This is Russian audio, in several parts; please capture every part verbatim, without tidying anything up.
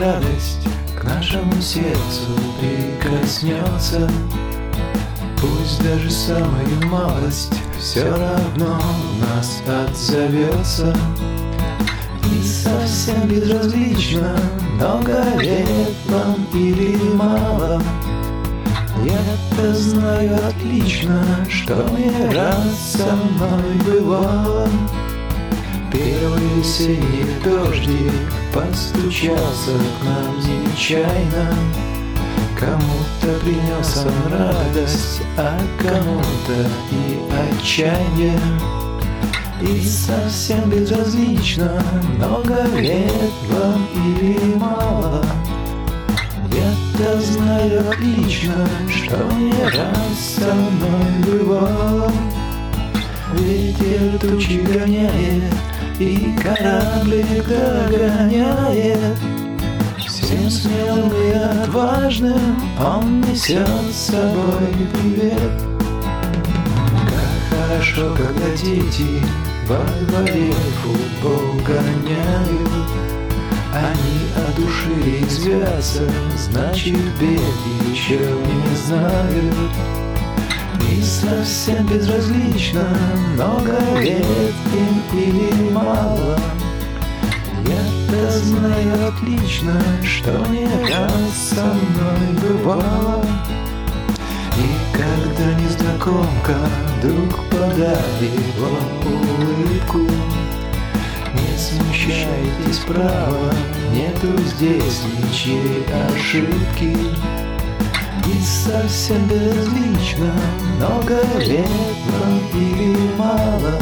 радость к нашему сердцу прикоснется. Пусть даже самую малость все равно в нас отзовется. И совсем безразлично, много лет вам или мало. Я-то знаю отлично, что не раз со мной бывало. Первый весенний дождик постучался к нам нечаянно. Кому-то принес он радость, а кому-то и отчаяние. И совсем безразлично, много лет вам или мало. Я-то знаю отлично, что не раз со мной бывало. Ветер тучи гоняет, и кораблик догоняет. Всем смелым и отважным он несет с собой привет. Как хорошо, когда дети во дворе футбол гоняют. Они от души резвятся, значит бед еще не знают. И совсем безразлично, много лет им или мало. Я-то знаю отлично, что не раз со мной бывало. И когда незнакомка вдруг подарит вам улыбку, не смущайтесь, право, нету здесь ничьей ошибки. И совсем безлично, много лет вам или мало.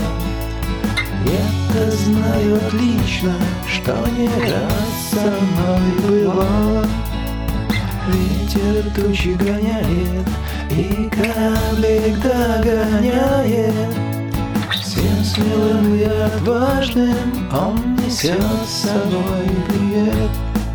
Я-то знаю отлично, что не раз со мной бывало. Ветер тучи гоняет, и кораблик догоняет. Всем смелым и отважным он несет с собой привет.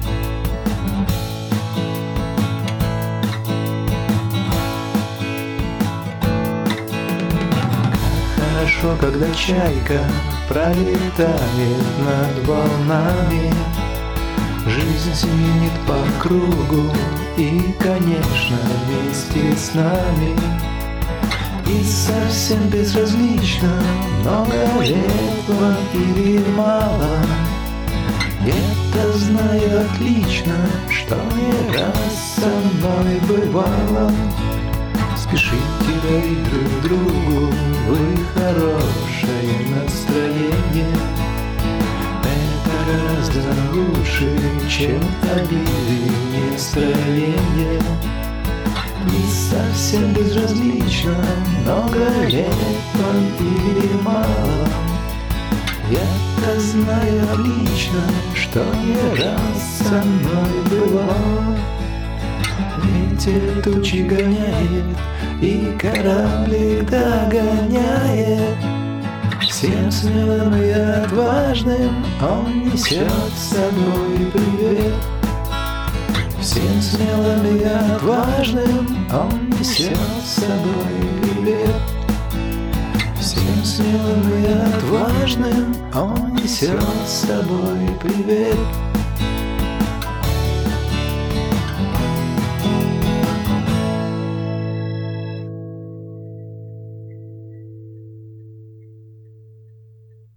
Хорошо, когда чайка пролетает над волнами. Жизнь семенит по кругу и, конечно, вместе с нами. И совсем безразлично, много лет вам или мало. Я-то знаю отлично, что не раз со мной бывало. Спешите дарить друг другу вы хорошее настроение. Это гораздо лучше, чем обиды и нестроение. И совсем безразлично, много лет вам или мало. Я-то знаю отлично, что не раз со мной бывало. Ветер тучи гоняет, и кораблик догоняет. Всем смелым и отважным он несет с собой привет. Всем смелым и отважным он несет с собой привет. Всем смелым и отважным он несет с собой привет.